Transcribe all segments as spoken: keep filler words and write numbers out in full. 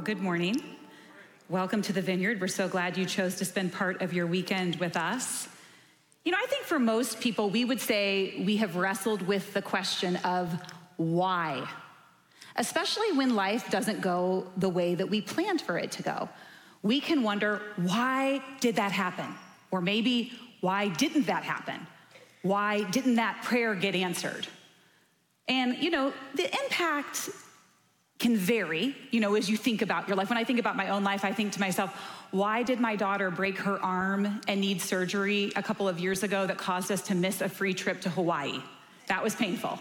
good morning. Welcome to the Vineyard. We're so glad you chose to spend part of your weekend with us. You know, I think for most people, we would say we have wrestled with the question of why, especially when life doesn't go the way that we planned for it to go. We can wonder, why did that happen? Or maybe, why didn't that happen? Why didn't that prayer get answered? And, you know, the impact can vary, you know, as you think about your life. When I think about my own life, I think to myself, why did my daughter break her arm and need surgery a couple of years ago that caused us to miss a free trip to Hawaii? That was painful.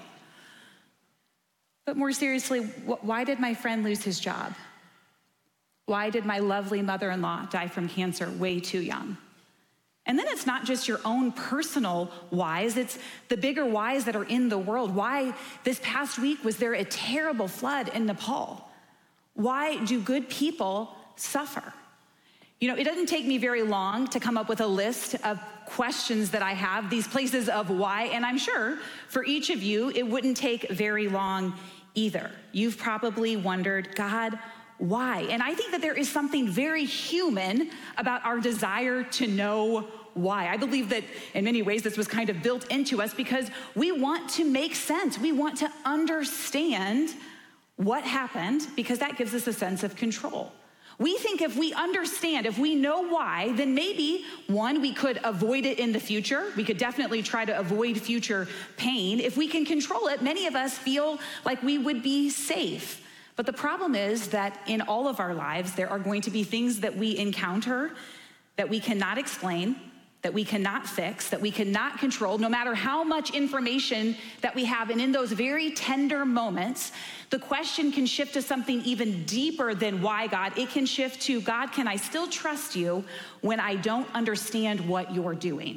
But more seriously, why did my friend lose his job? Why did my lovely mother-in-law die from cancer way too young? And then it's not just your own personal whys, it's the bigger whys that are in the world. Why this past week was there a terrible flood in Nepal? Why do good people suffer? You know, it doesn't take me very long to come up with a list of questions that I have, these places of why, and I'm sure for each of you, it wouldn't take very long either. You've probably wondered, God, why? And I think that there is something very human about our desire to know why. I believe that in many ways this was kind of built into us because we want to make sense. We want to understand what happened because that gives us a sense of control. We think if we understand, if we know why, then maybe, one, we could avoid it in the future. We could definitely try to avoid future pain. If we can control it, many of us feel like we would be safe. But the problem is that in all of our lives, there are going to be things that we encounter that we cannot explain, that we cannot fix, that we cannot control, no matter how much information that we have. And in those very tender moments, the question can shift to something even deeper than why, God. It can shift to, God, can I still trust you when I don't understand what you're doing?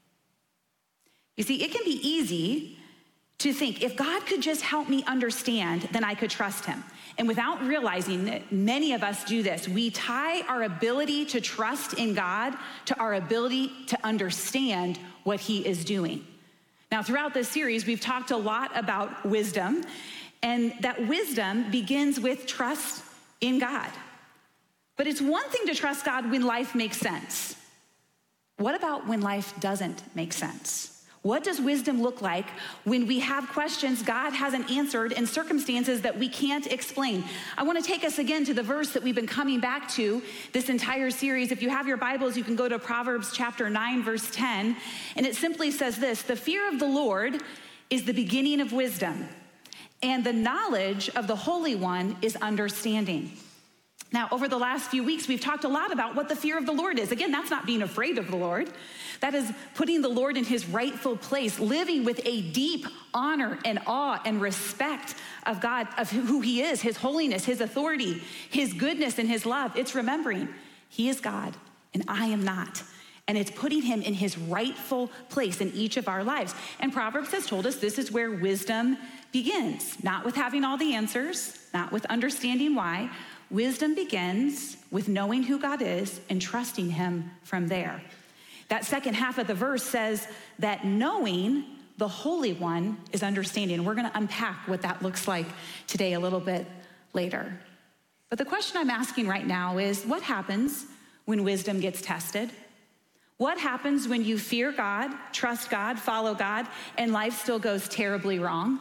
You see, it can be easy to think, if God could just help me understand, then I could trust him. And without realizing that many of us do this, we tie our ability to trust in God to our ability to understand what he is doing. Now, throughout this series, we've talked a lot about wisdom, and that wisdom begins with trust in God. But it's one thing to trust God when life makes sense. What about when life doesn't make sense? What does wisdom look like when we have questions God hasn't answered and circumstances that we can't explain? I want to take us again to the verse that we've been coming back to this entire series. If you have your Bibles, you can go to Proverbs chapter nine, verse ten, and it simply says this: the fear of the Lord is the beginning of wisdom, and the knowledge of the Holy One is understanding. Now, over the last few weeks, we've talked a lot about what the fear of the Lord is. Again, that's not being afraid of the Lord. That is putting the Lord in his rightful place, living with a deep honor and awe and respect of God, of who he is, his holiness, his authority, his goodness, and his love. It's remembering he is God and I am not. And it's putting him in his rightful place in each of our lives. And Proverbs has told us this is where wisdom begins, not with having all the answers, not with understanding why. Wisdom begins with knowing who God is and trusting him from there. That second half of the verse says that knowing the Holy One is understanding. We're going to unpack what that looks like today a little bit later. But the question I'm asking right now is, what happens when wisdom gets tested? What happens when you fear God, trust God, follow God, and life still goes terribly wrong?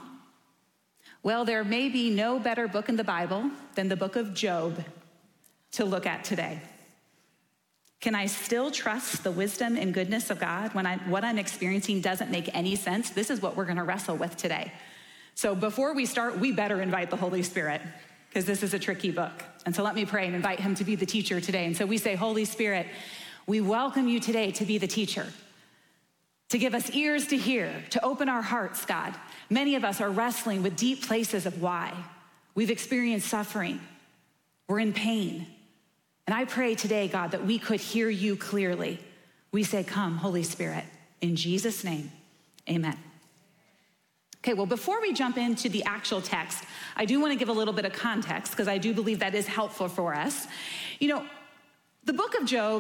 Well, there may be no better book in the Bible than the book of Job to look at today. Can I still trust the wisdom and goodness of God when I, what I'm experiencing doesn't make any sense? This is what we're going to wrestle with today. So before we start, we better invite the Holy Spirit, because this is a tricky book. And so let me pray and invite him to be the teacher today. And so we say, Holy Spirit, we welcome you today to be the teacher, to give us ears to hear, to open our hearts, God. Many of us are wrestling with deep places of why. We've experienced suffering. We're in pain. And I pray today, God, that we could hear you clearly. We say, come, Holy Spirit, in Jesus' name, amen. Okay, well, before we jump into the actual text, I do want to give a little bit of context because I do believe that is helpful for us. You know, the book of Job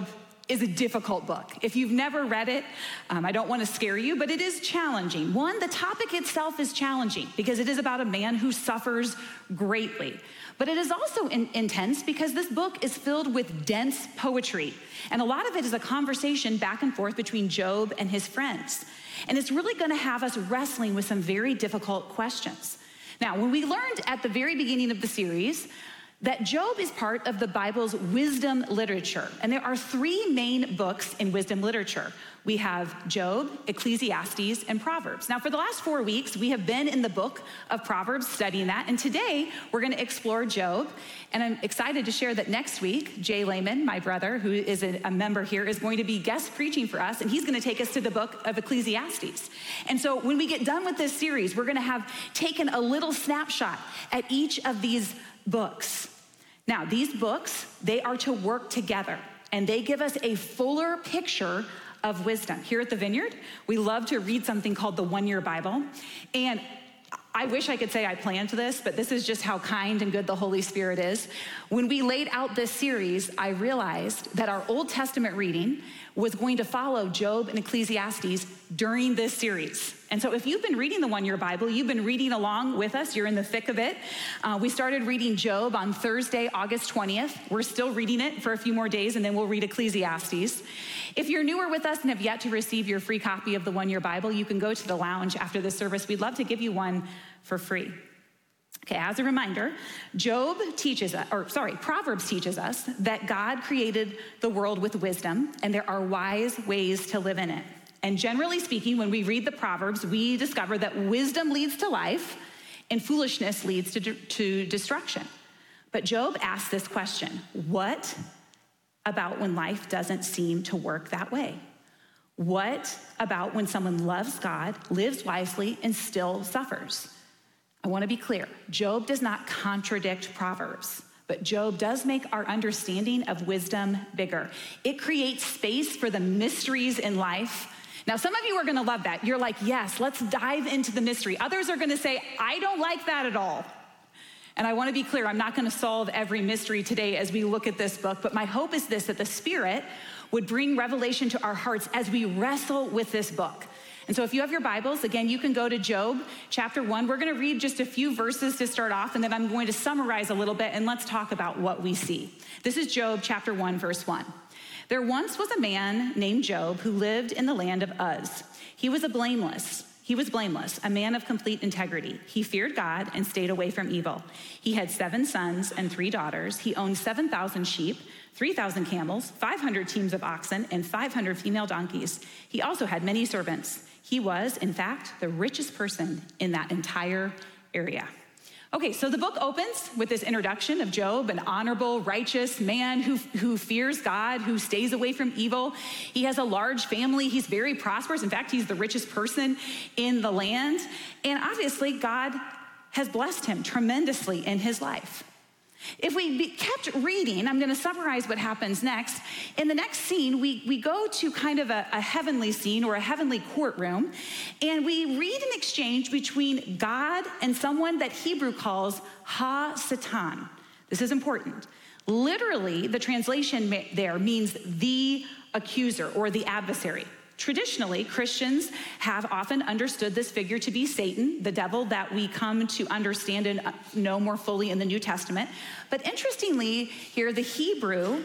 is a difficult book. If you've never read it, um, I don't want to scare you, but it is challenging. One, the topic itself is challenging because it is about a man who suffers greatly. But it is also in- intense because this book is filled with dense poetry. And a lot of it is a conversation back and forth between Job and his friends. And it's really going to have us wrestling with some very difficult questions. Now, when we learned at the very beginning of the series that Job is part of the Bible's wisdom literature. And there are three main books in wisdom literature. We have Job, Ecclesiastes, and Proverbs. Now, for the last four weeks, we have been in the book of Proverbs studying that. And today, we're going to explore Job. And I'm excited to share that next week, Jay Lehman, my brother, who is a, a member here, is going to be guest preaching for us. And he's going to take us to the book of Ecclesiastes. And so when we get done with this series, we're going to have taken a little snapshot at each of these books. Now, these books, they are to work together, and they give us a fuller picture of wisdom. Here at the Vineyard, we love to read something called the One-Year Bible, and I wish I could say I planned this, but this is just how kind and good the Holy Spirit is. When we laid out this series, I realized that our Old Testament reading was going to follow Job and Ecclesiastes during this series. And so if you've been reading the One-Year Bible, you've been reading along with us, you're in the thick of it. Uh, we started reading Job on Thursday, August twentieth. We're still reading it for a few more days, and then we'll read Ecclesiastes. If you're newer with us and have yet to receive your free copy of the One-Year Bible, you can go to the lounge after the service. We'd love to give you one for free. Okay, as a reminder, Job teaches us, or sorry, Proverbs teaches us that God created the world with wisdom, and there are wise ways to live in it. And generally speaking, when we read the Proverbs, we discover that wisdom leads to life and foolishness leads to, to destruction. But Job asks this question: what about when life doesn't seem to work that way? What about when someone loves God, lives wisely, and still suffers? I want to be clear. Job does not contradict Proverbs, but Job does make our understanding of wisdom bigger. It creates space for the mysteries in life. Now, some of you are going to love that. You're like, yes, let's dive into the mystery. Others are going to say, I don't like that at all. And I want to be clear, I'm not going to solve every mystery today as we look at this book, but my hope is this, that the Spirit would bring revelation to our hearts as we wrestle with this book. And so if you have your Bibles, again, you can go to Job chapter one. We're going to read just a few verses to start off, and then I'm going to summarize a little bit, and let's talk about what we see. This is Job chapter one, verse one. There once was a man named Job who lived in the land of Uz. He was a blameless. He was blameless, a man of complete integrity. He feared God and stayed away from evil. He had seven sons and three daughters. He owned seven thousand sheep, three thousand camels, five hundred teams of oxen, and five hundred female donkeys. He also had many servants. He was, in fact, the richest person in that entire area. Okay, so the book opens with this introduction of Job, an honorable, righteous man who, who fears God, who stays away from evil. He has a large family. He's very prosperous. In fact, he's the richest person in the land. And obviously, God has blessed him tremendously in his life. If we be, kept reading, I'm going to summarize what happens next. In the next scene, we, we go to kind of a, a heavenly scene or a heavenly courtroom, and we read an exchange between God and someone that Hebrew calls Ha-Satan. This is important. Literally, the translation there means the accuser or the adversary. Traditionally, Christians have often understood this figure to be Satan, the devil that we come to understand and know more fully in the New Testament. But interestingly, here the Hebrew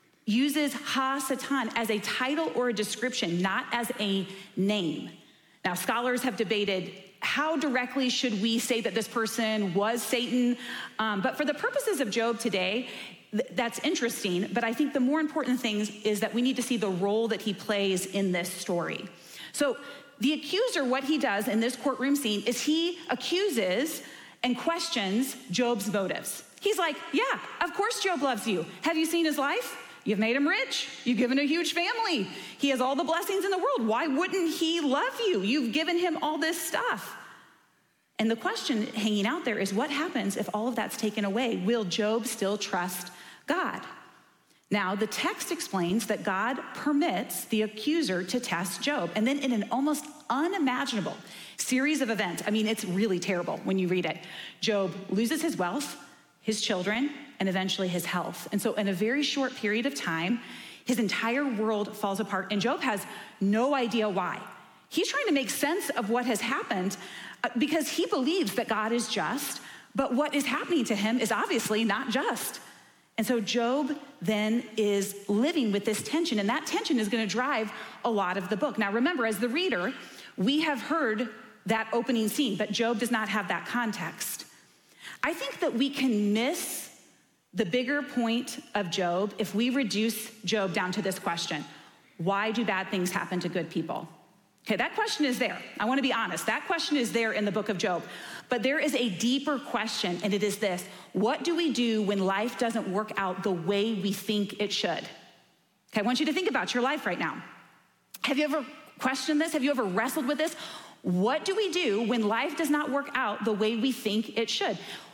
uses Ha-Satan as a title or a description, not as a name. Now, scholars have debated how directly should we say that this person was Satan, um, but for the purposes of Job today, that's interesting, but I think the more important thing is that we need to see the role that he plays in this story. So the accuser, what he does in this courtroom scene is he accuses and questions Job's motives. He's like, yeah, of course Job loves you. Have you seen his life? You've made him rich. You've given a huge family. He has all the blessings in the world. Why wouldn't he love you? You've given him all this stuff. And the question hanging out there is, what happens if all of that's taken away? Will Job still trust God? Now, the text explains that God permits the accuser to test Job. And then in an almost unimaginable series of events, I mean, it's really terrible when you read it. Job loses his wealth, his children, and eventually his health. And so in a very short period of time, his entire world falls apart, and Job has no idea why. He's trying to make sense of what has happened uh, because he believes that God is just, but what is happening to him is obviously not just. And so Job then is living with this tension, and that tension is going to drive a lot of the book. Now remember, as the reader, we have heard that opening scene, but Job does not have that context. I think that we can miss the bigger point of Job if we reduce Job down to this question: why do bad things happen to good people? Okay, that question is there. I want to be honest. That question is there in the book of Job. But there is a deeper question, and it is this: what do we do when life doesn't work out the way we think it should? Okay, I want you to think about your life right now. Have you ever questioned this? Have you ever wrestled with this? What do we do when life does not work out the way we think it should?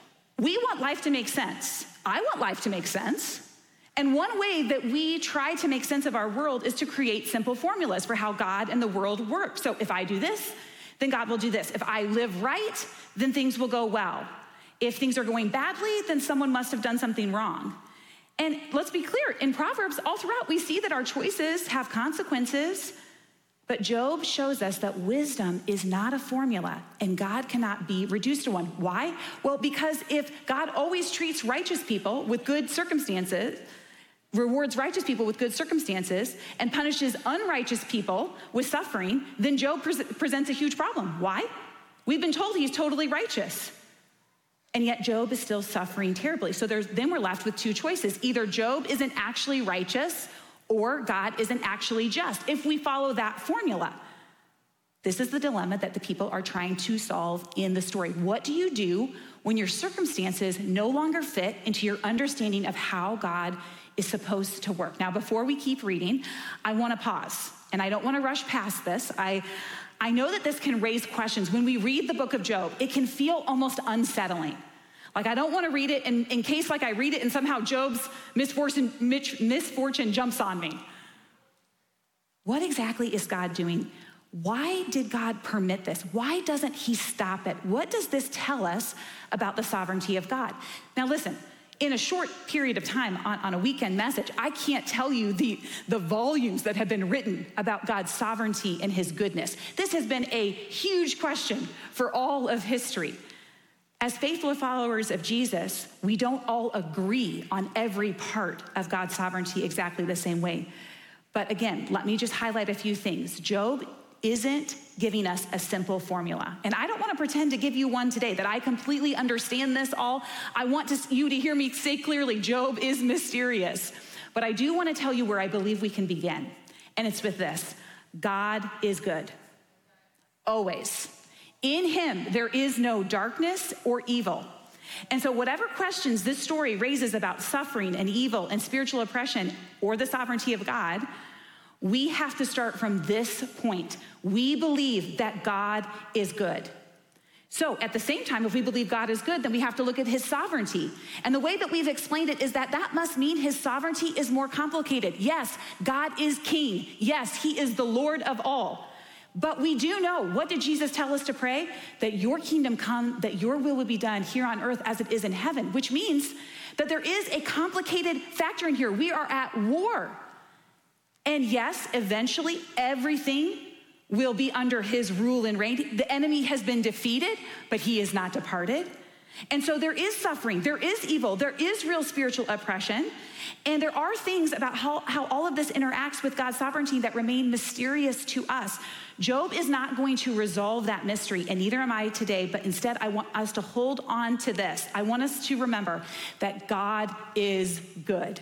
We want life to make sense. I want life to make sense. And one way that we try to make sense of our world is to create simple formulas for how God and the world work. So if I do this, then God will do this. If I live right, then things will go well. If things are going badly, then someone must have done something wrong. And let's be clear, in Proverbs, all throughout, we see that our choices have consequences. But Job shows us that wisdom is not a formula, and God cannot be reduced to one. Why? Well, because if God always treats righteous people with good circumstances, rewards righteous people with good circumstances, and punishes unrighteous people with suffering, then Job pre- presents a huge problem. Why? We've been told he's totally righteous. And yet Job is still suffering terribly. So there's, then we're left with two choices. Either Job isn't actually righteous, or God isn't actually just, if we follow that formula. This is the dilemma that the people are trying to solve in the story. What do you do when your circumstances no longer fit into your understanding of how God is supposed to work? Now, before we keep reading, I want to pause, and I don't want to rush past this. I, I know that this can raise questions. When we read the book of Job, it can feel almost unsettling. Like, I don't want to read it in, in case like I read it and somehow Job's misfortune, misfortune jumps on me. What exactly is God doing? Why did God permit this? Why doesn't he stop it? What does this tell us about the sovereignty of God? Now listen, in a short period of time on, on a weekend message, I can't tell you the, the volumes that have been written about God's sovereignty and his goodness. This has been a huge question for all of history. As faithful followers of Jesus, we don't all agree on every part of God's sovereignty exactly the same way. But again, let me just highlight a few things. Job isn't giving us a simple formula. And I don't want to pretend to give you one today that I completely understand this all. I want to, you to hear me say clearly, Job is mysterious. But I do want to tell you where I believe we can begin. And it's with this: God is good. Always. In him, there is no darkness or evil. And so whatever questions this story raises about suffering and evil and spiritual oppression or the sovereignty of God, we have to start from this point. We believe that God is good. So at the same time, if we believe God is good, then we have to look at his sovereignty. And the way that we've explained it is that that must mean his sovereignty is more complicated. Yes, God is king. Yes, he is the Lord of all. But we do know, what did Jesus tell us to pray? That your kingdom come, that your will would be done here on earth as it is in heaven, which means that there is a complicated factor in here. We are at war. And yes, eventually everything will be under his rule and reign. The enemy has been defeated, but he is not departed. And so there is suffering, there is evil, there is real spiritual oppression, and there are things about how, how all of this interacts with God's sovereignty that remain mysterious to us. Job is not going to resolve that mystery, and neither am I today, but instead I want us to hold on to this. I want us to remember that God is good.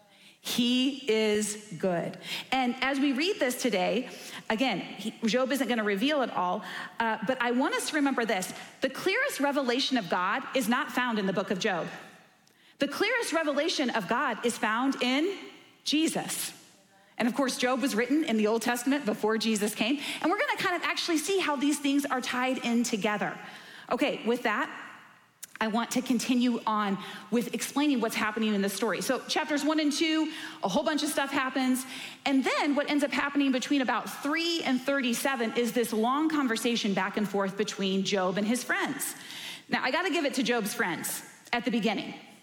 He is good. And as we read this today, again, he, Job isn't going to reveal it all, uh, but I want us to remember this. The clearest revelation of God is not found in the book of Job. The clearest revelation of God is found in Jesus. And of course, Job was written in the Old Testament before Jesus came. And we're going to kind of actually see how these things are tied in together. Okay, with that, I want to continue on with explaining what's happening in the story. So chapters one and two, a whole bunch of stuff happens. And then what ends up happening between about three and thirty-seven is this long conversation back and forth between Job and his friends. Now, I got to give it to Job's friends at the beginning.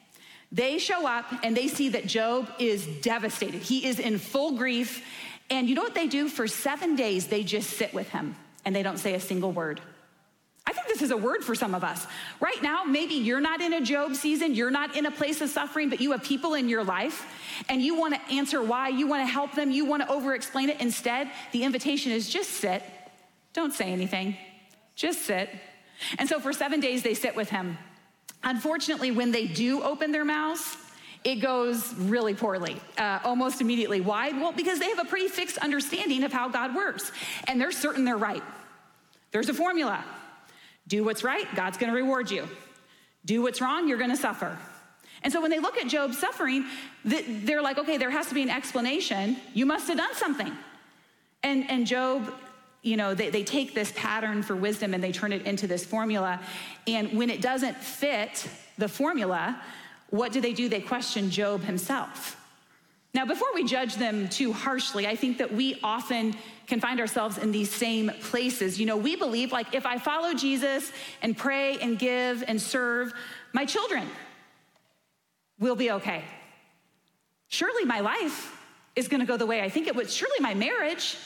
They show up and they see that Job is devastated. He is in full grief. And you know what they do? For seven days, they just sit with him and they don't say a single word. I think this is a word for some of us. Right now, maybe you're not in a Job season, you're not in a place of suffering, but you have people in your life and you want to answer why, you want to help them, you want to over-explain it. Instead, the invitation is just sit. Don't say anything. Just sit. And so for seven days, they sit with him. Unfortunately, when they do open their mouths, it goes really poorly, uh, almost immediately. Why? Well, because they have a pretty fixed understanding of how God works, and they're certain they're right. There's a formula. Do what's right, God's gonna reward you. Do what's wrong, you're gonna suffer. And so when they look at Job's suffering, they're like, okay, there has to be an explanation. You must have done something. And, and Job, you know, they, they take this pattern for wisdom and they turn it into this formula. And when it doesn't fit the formula, what do they do? They question Job himself. Now, before we judge them too harshly, I think that we often can find ourselves in these same places. You know, we believe, like, if I follow Jesus and pray and give and serve, my children will be okay. Surely my life is gonna go the way I think it would. Surely my marriage,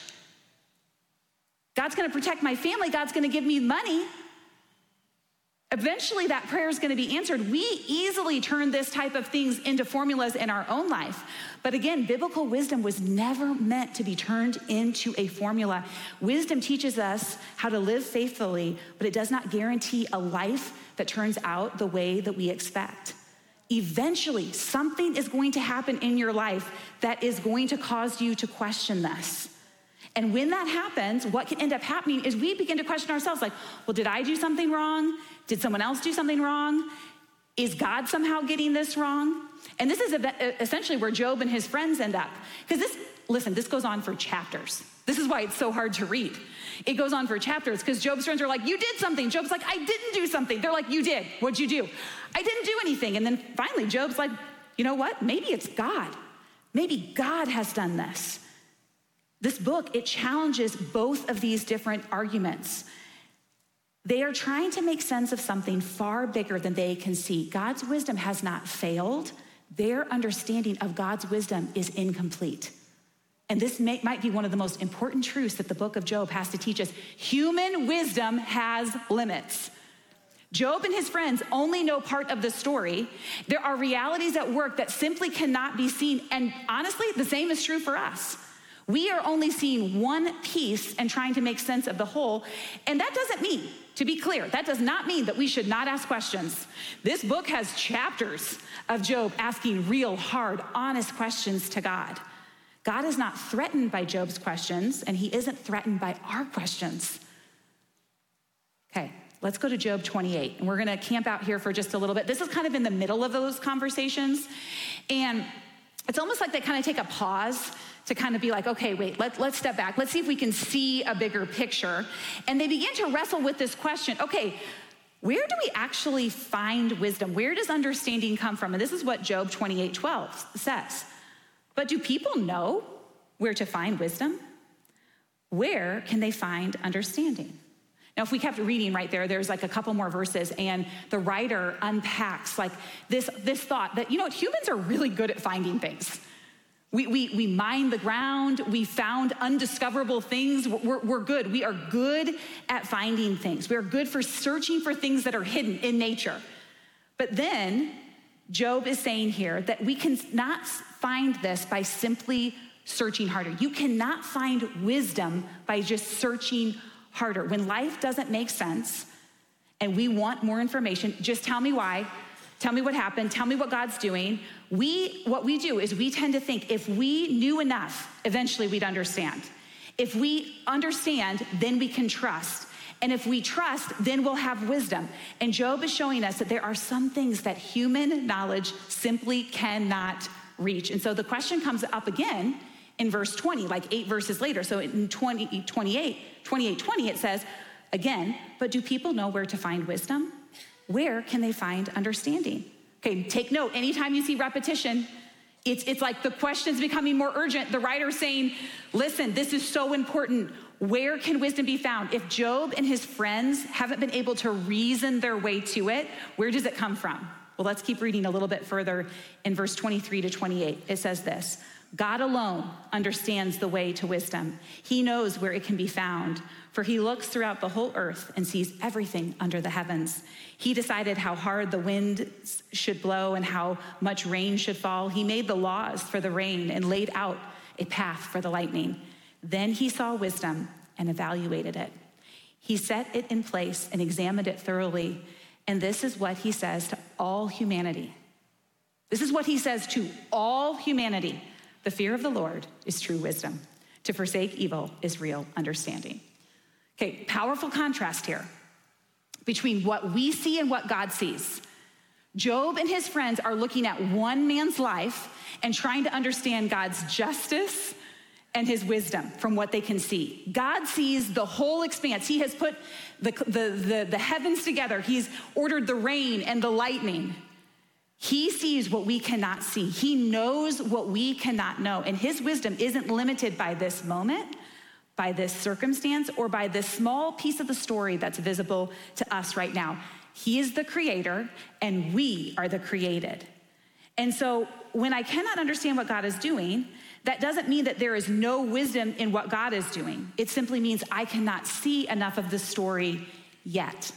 God's gonna protect my family, God's gonna give me money. Eventually that prayer is gonna be answered. We easily turn this type of things into formulas in our own life. But again, biblical wisdom was never meant to be turned into a formula. Wisdom teaches us how to live faithfully, but it does not guarantee a life that turns out the way that we expect. Eventually, something is going to happen in your life that is going to cause you to question this. And when that happens, what can end up happening is we begin to question ourselves, like, well, did I do something wrong? Did someone else do something wrong? Is God somehow getting this wrong? And this is essentially where Job and his friends end up. Because this, listen, this goes on for chapters. This is why it's so hard to read. It goes on for chapters because Job's friends are like, you did something. Job's like, I didn't do something. They're like, you did. What'd you do? I didn't do anything. And then finally, Job's like, you know what? Maybe it's God. Maybe God has done this. This book, it challenges both of these different arguments. They are trying to make sense of something far bigger than they can see. God's wisdom has not failed. Their understanding of God's wisdom is incomplete. And this may, might be one of the most important truths that the book of Job has to teach us. Human wisdom has limits. Job and his friends only know part of the story. There are realities at work that simply cannot be seen. And honestly, the same is true for us. We are only seeing one piece and trying to make sense of the whole. And that doesn't mean, to be clear, that does not mean that we should not ask questions. This book has chapters of Job asking real, hard, honest questions to God. God is not threatened by Job's questions, and he isn't threatened by our questions. Okay, let's go to Job twenty-eight, and we're gonna camp out here for just a little bit. This is kind of in the middle of those conversations, and it's almost like they kind of take a pause to kind of be like, okay, wait, let, let's step back. Let's see if we can see a bigger picture. And they begin to wrestle with this question, okay, where do we actually find wisdom? Where does understanding come from? And this is what Job twenty-eight twelve says. But do people know where to find wisdom? Where can they find understanding? Now, if we kept reading right there, there's like a couple more verses, and the writer unpacks like this, this thought that, you know what, humans are really good at finding things. We, we, we mine the ground, we found undiscoverable things, we're, we're good. We are good at finding things. We are good for searching for things that are hidden in nature. But then Job is saying here that we cannot find this by simply searching harder. You cannot find wisdom by just searching harder. When life doesn't make sense and we want more information, just tell me why, tell me what happened, tell me what God's doing. We, what we do is we tend to think if we knew enough, eventually we'd understand. If we understand, then we can trust. And if we trust, then we'll have wisdom. And Job is showing us that there are some things that human knowledge simply cannot reach. And so the question comes up again in verse twenty, like eight verses later. So in twenty, twenty-eight, twenty-eight, twenty, it says, again, but do people know where to find wisdom? Where can they find understanding? Okay, take note, anytime you see repetition, it's, it's like the question's becoming more urgent. The writer's saying, listen, this is so important. Where can wisdom be found? If Job and his friends haven't been able to reason their way to it, where does it come from? Well, let's keep reading a little bit further in verse twenty-three to twenty-eight. It says this: God alone understands the way to wisdom. He knows where it can be found, for he looks throughout the whole earth and sees everything under the heavens. He decided how hard the wind should blow and how much rain should fall. He made the laws for the rain and laid out a path for the lightning. Then he saw wisdom and evaluated it. He set it in place and examined it thoroughly. And this is what he says to all humanity. This is what he says to all humanity. The fear of the Lord is true wisdom. To forsake evil is real understanding. Okay, powerful contrast here between what we see and what God sees. Job and his friends are looking at one man's life and trying to understand God's justice and his wisdom from what they can see. God sees the whole expanse. He has put the, the, the, the heavens together. He's ordered the rain and the lightning. He sees what we cannot see. He knows what we cannot know. And his wisdom isn't limited by this moment, by this circumstance, or by this small piece of the story that's visible to us right now. He is the creator, and we are the created. And so when I cannot understand what God is doing, that doesn't mean that there is no wisdom in what God is doing. It simply means I cannot see enough of the story yet.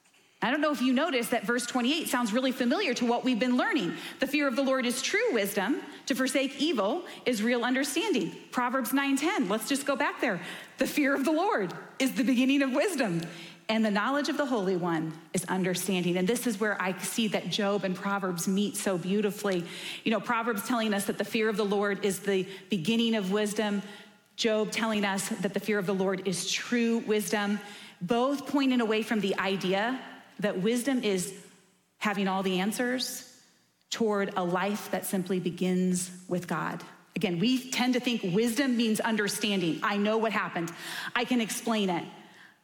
I don't know if you noticed that verse twenty-eight sounds really familiar to what we've been learning. The fear of the Lord is true wisdom. To forsake evil is real understanding. Proverbs nine ten, let's just go back there. The fear of the Lord is the beginning of wisdom, and the knowledge of the Holy One is understanding. And this is where I see that Job and Proverbs meet so beautifully. You know, Proverbs telling us that the fear of the Lord is the beginning of wisdom. Job telling us that the fear of the Lord is true wisdom. Both pointing away from the idea that wisdom is having all the answers toward a life that simply begins with God. Again, we tend to think wisdom means understanding. I know what happened. I can explain it.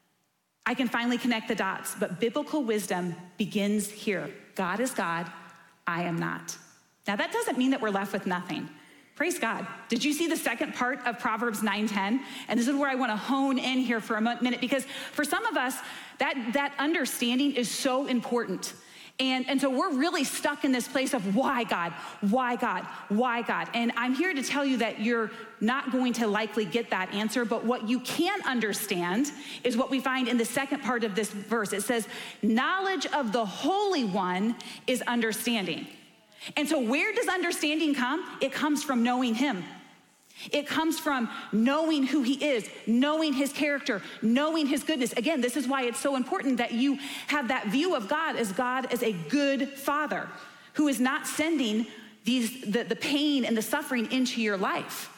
I can finally connect the dots, but biblical wisdom begins here. God is God, I am not. Now that doesn't mean that we're left with nothing. Praise God. Did you see the second part of Proverbs nine ten? And this is where I want to hone in here for a minute, because for some of us, that, that understanding is so important. And, and so we're really stuck in this place of why God, why God, why God? And I'm here to tell you that you're not going to likely get that answer, but what you can understand is what we find in the second part of this verse. It says, knowledge of the Holy One is understanding. And so where does understanding come? It comes from knowing him. It comes from knowing who he is, knowing his character, knowing his goodness. Again, this is why it's so important that you have that view of God as God as a good father who is not sending these the, the pain and the suffering into your life.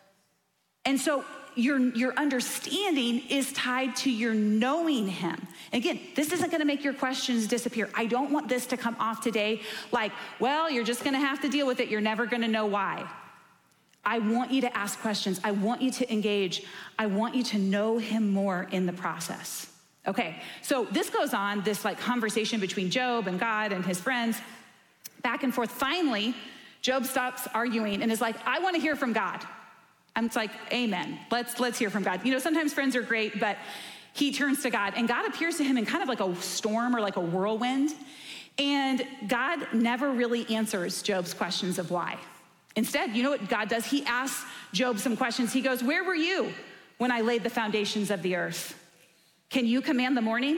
And so your, your understanding is tied to your knowing him. Again, this isn't gonna make your questions disappear. I don't want this to come off today like, well, you're just gonna have to deal with it. You're never gonna know why. I want you to ask questions. I want you to engage. I want you to know him more in the process. Okay, so this goes on, this like conversation between Job and God and his friends, back and forth. Finally, Job stops arguing and is like, I want to hear from God. And it's like, amen. Let's, let's hear from God. You know, sometimes friends are great, but he turns to God and God appears to him in kind of like a storm or like a whirlwind. And God never really answers Job's questions of why. Instead, you know what God does? He asks Job some questions. He goes, where were you when I laid the foundations of the earth? Can you command the morning?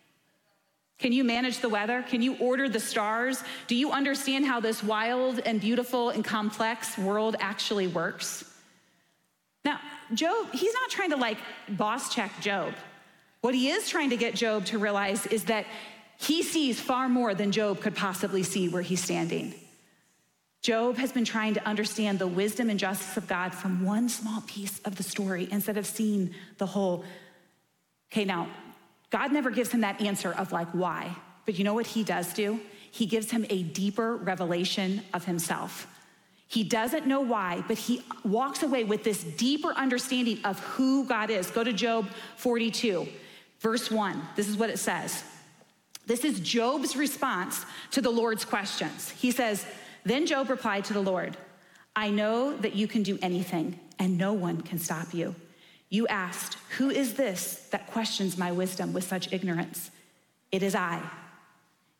Can you manage the weather? Can you order the stars? Do you understand how this wild and beautiful and complex world actually works? Now, Job, he's not trying to like boss check Job. What he is trying to get Job to realize is that he sees far more than Job could possibly see where he's standing. Job has been trying to understand the wisdom and justice of God from one small piece of the story instead of seeing the whole. Okay, now, God never gives him that answer of like, why? But you know what he does do? He gives him a deeper revelation of himself. He doesn't know why, but he walks away with this deeper understanding of who God is. Go to Job forty-two, verse one. This is what it says. This is Job's response to the Lord's questions. He says, then Job replied to the Lord, I know that you can do anything and no one can stop you. You asked, who is this that questions my wisdom with such ignorance? It is I.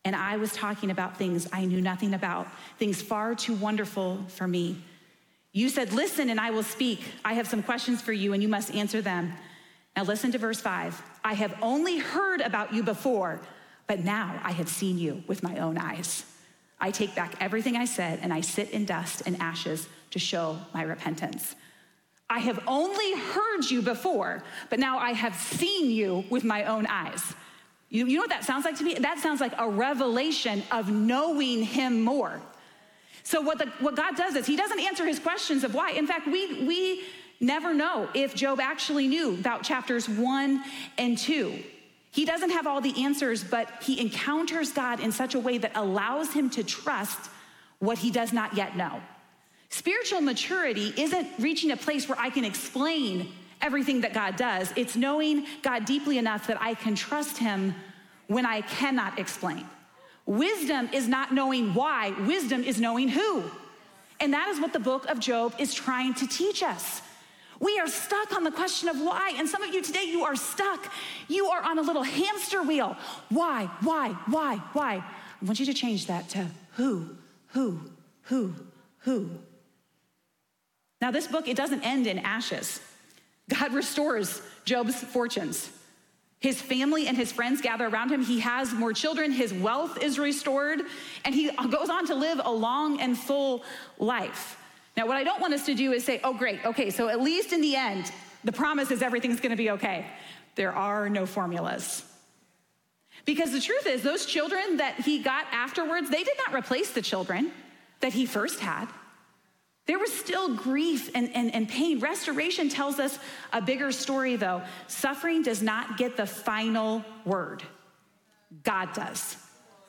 and I was talking about things I knew nothing about, things far too wonderful for me. You said, listen and I will speak. I have some questions for you and you must answer them. Now listen to verse five. I have only heard about you before, but now I have seen you with my own eyes. I take back everything I said and I sit in dust and ashes to show my repentance. I have only heard you before, but now I have seen you with my own eyes. You, you know what that sounds like to me? That sounds like a revelation of knowing him more. So what, the, what God does is he doesn't answer his questions of why. In fact, we, we never know if Job actually knew about chapters one and two. He doesn't have all the answers, but he encounters God in such a way that allows him to trust what he does not yet know. Spiritual maturity isn't reaching a place where I can explain everything that God does. It's knowing God deeply enough that I can trust him when I cannot explain. Wisdom is not knowing why, wisdom is knowing who. And that is what the book of Job is trying to teach us. We are stuck on the question of why, and some of you today, you are stuck. You are on a little hamster wheel. Why, why, why, why? I want you to change that to who, who, who, who. Now this book, it doesn't end in ashes. God restores Job's fortunes. His family and his friends gather around him. He has more children. His wealth is restored. And he goes on to live a long and full life. Now, what I don't want us to do is say, oh, great. Okay, so at least in the end, the promise is everything's going to be okay. There are no formulas. Because the truth is, those children that he got afterwards, they did not replace the children that he first had. There was still grief and, and, and pain. Restoration tells us a bigger story, though. Suffering does not get the final word. God does.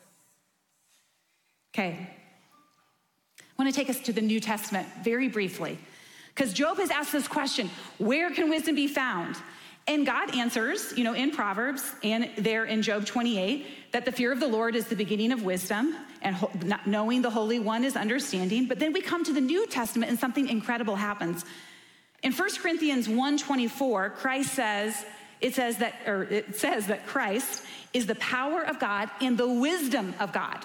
Okay. I want to take us to the New Testament very briefly, because Job has asked this question, where can wisdom be found? And God answers, you know, in Proverbs and there in Job twenty-eight, that the fear of the Lord is the beginning of wisdom, and ho- knowing the Holy One is understanding. But then we come to the New Testament and something incredible happens. In First Corinthians one twenty-four, Christ says, it says that, or it says that Christ is the power of God and the wisdom of God.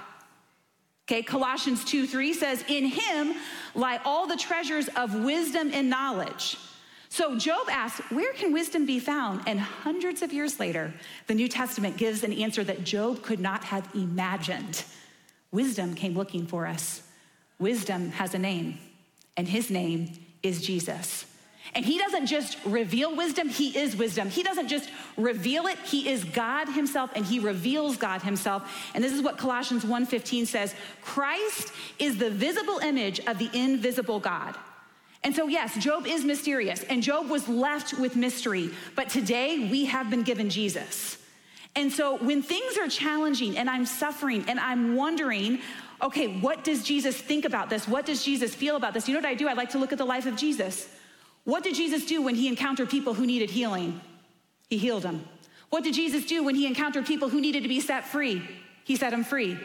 Okay, Colossians two three says, in him lie all the treasures of wisdom and knowledge. So Job asks, where can wisdom be found? And hundreds of years later, the New Testament gives an answer that Job could not have imagined. Wisdom came looking for us. Wisdom has a name, and his name is Jesus. And he doesn't just reveal wisdom, he is wisdom. He doesn't just reveal it, he is God himself, and he reveals God himself. And this is what Colossians one fifteen says, Christ is the visible image of the invisible God. And so yes, Job is mysterious, and Job was left with mystery, but today we have been given Jesus. And so when things are challenging and I'm suffering and I'm wondering, okay, what does Jesus think about this? What does Jesus feel about this? You know what I do? I like to look at the life of Jesus. What did Jesus do when he encountered people who needed healing? He healed them. What did Jesus do when he encountered people who needed to be set free? He set them free.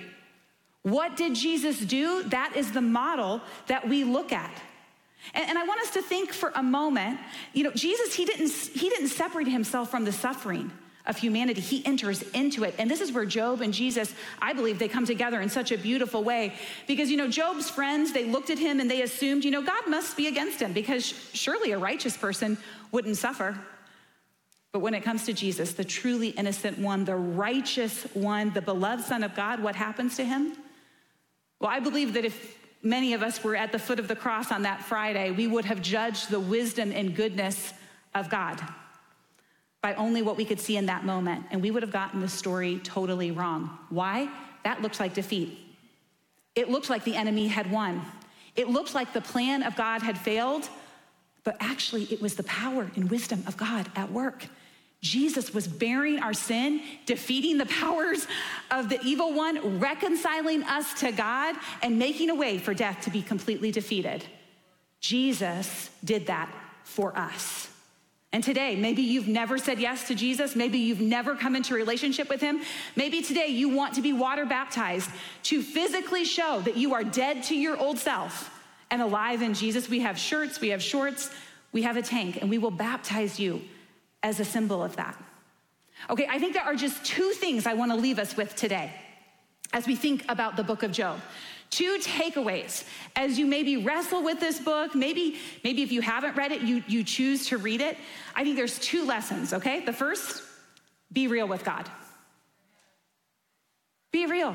What did Jesus do? That is the model that we look at. And, and I want us to think for a moment, you know, Jesus, he didn't, he didn't separate himself from the suffering of humanity. He enters into it. And this is where Job and Jesus, I believe they come together in such a beautiful way. Because, you know, Job's friends, they looked at him and they assumed, you know, God must be against him because surely a righteous person wouldn't suffer. But when it comes to Jesus, the truly innocent one, the righteous one, the beloved Son of God, what happens to him? Well, I believe that if many of us were at the foot of the cross on that Friday, we would have judged the wisdom and goodness of God by only what we could see in that moment. And we would have gotten the story totally wrong. Why? That looked like defeat. It looked like the enemy had won. It looked like the plan of God had failed, but actually it was the power and wisdom of God at work. Jesus was bearing our sin, defeating the powers of the evil one, reconciling us to God, and making a way for death to be completely defeated. Jesus did that for us. And today, maybe you've never said yes to Jesus. Maybe you've never come into a relationship with him. Maybe today you want to be water baptized to physically show that you are dead to your old self and alive in Jesus. We have shirts, we have shorts, we have a tank, and we will baptize you as a symbol of that. Okay, I think there are just two things I want to leave us with today. as we think about the book of Job. Two takeaways as you maybe wrestle with this book, maybe, maybe if you haven't read it, you, you choose to read it. I think there's two lessons, okay? The first, be real with God. Be real.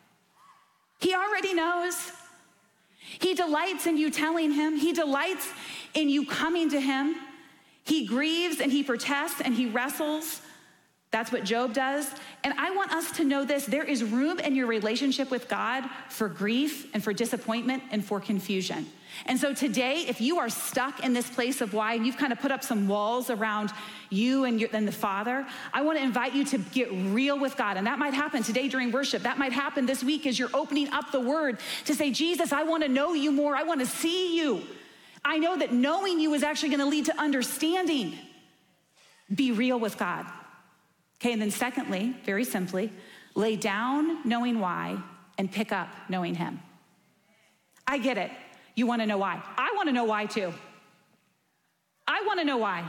He already knows. He delights in you telling him. He delights in you coming to him. He grieves and he protests and he wrestles. That's what Job does. And I want us to know this. There is room in your relationship with God for grief and for disappointment and for confusion. And so today, if you are stuck in this place of why, and you've kind of put up some walls around you and, your, and the Father, I want to invite you to get real with God. And that might happen today during worship. That might happen this week as you're opening up the Word to say, Jesus, I want to know you more. I want to see you. I know that knowing you is actually going to lead to understanding. Be real with God. Okay, and then secondly, very simply, lay down knowing why and pick up knowing him. I get it. You want to know why. I want to know why too. I want to know why.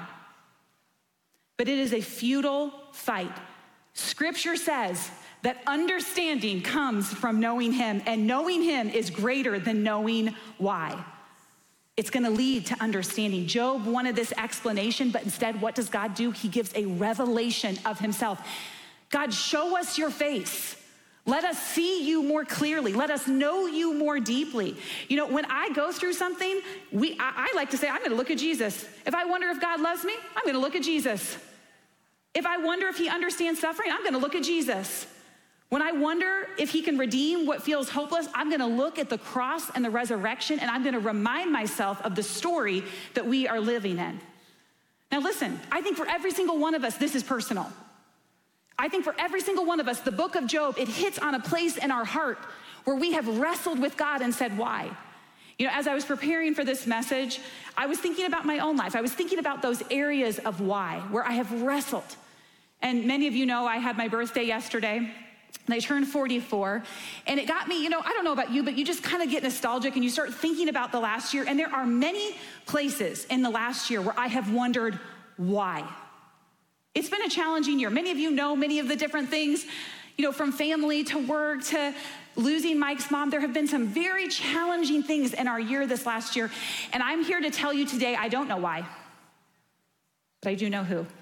But it is a futile fight. Scripture says that understanding comes from knowing him, and knowing him is greater than knowing why. It's going to lead to understanding. Job wanted this explanation, but instead, what does God do? He gives a revelation of himself. God, show us your face. Let us see you more clearly. Let us know you more deeply. You know, when I go through something, we, I, I like to say, I'm going to look at Jesus. If I wonder if God loves me, I'm going to look at Jesus. If I wonder if he understands suffering, I'm going to look at Jesus. When I wonder if he can redeem what feels hopeless, I'm going to look at the cross and the resurrection, and I'm going to remind myself of the story that we are living in. Now listen, I think for every single one of us, this is personal. I think for every single one of us, the book of Job, it hits on a place in our heart where we have wrestled with God and said, why? You know, as I was preparing for this message, I was thinking about my own life. I was thinking about those areas of why, where I have wrestled. And many of you know I had my birthday yesterday. And I turned forty-four, and it got me, you know, I don't know about you, but you just kind of get nostalgic and you start thinking about the last year. And there are many places in the last year where I have wondered why. It's been a challenging year. Many of you know many of the different things, you know, from family to work to losing Mike's mom. There have been some very challenging things in our year this last year. And I'm here to tell you today, I don't know why, but I do know who.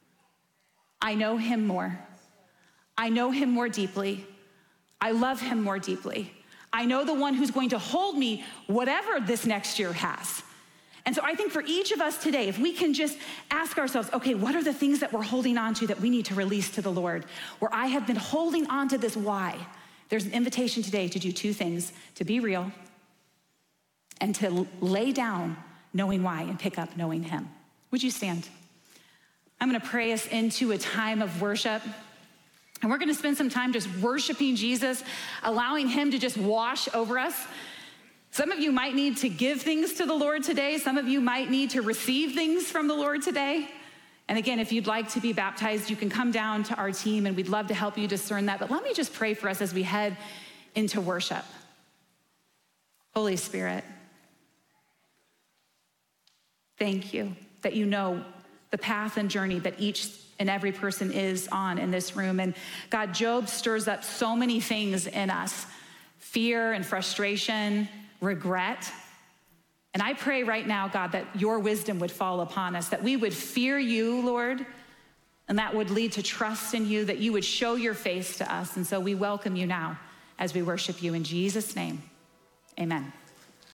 I know him more. I know him more deeply. I love him more deeply. I know the one who's going to hold me whatever this next year has. And so I think for each of us today, if we can just ask ourselves, okay, what are the things that we're holding on to that we need to release to the Lord? Where I have been holding on to this why. There's an invitation today to do two things, to be real and to lay down knowing why and pick up knowing him. Would you stand? I'm gonna pray us into a time of worship. And we're gonna spend some time just worshiping Jesus, allowing him to just wash over us. Some of you might need to give things to the Lord today. Some of you might need to receive things from the Lord today. And again, if you'd like to be baptized, you can come down to our team and we'd love to help you discern that. But let me just pray for us as we head into worship. Holy Spirit, thank you that you know the path and journey that each and every person is on in this room. And God, Job stirs up so many things in us, fear and frustration, regret. And I pray right now, God, that your wisdom would fall upon us, that we would fear you, Lord, and that would lead to trust in you, that you would show your face to us. And so we welcome you now as we worship you in Jesus' name. Amen.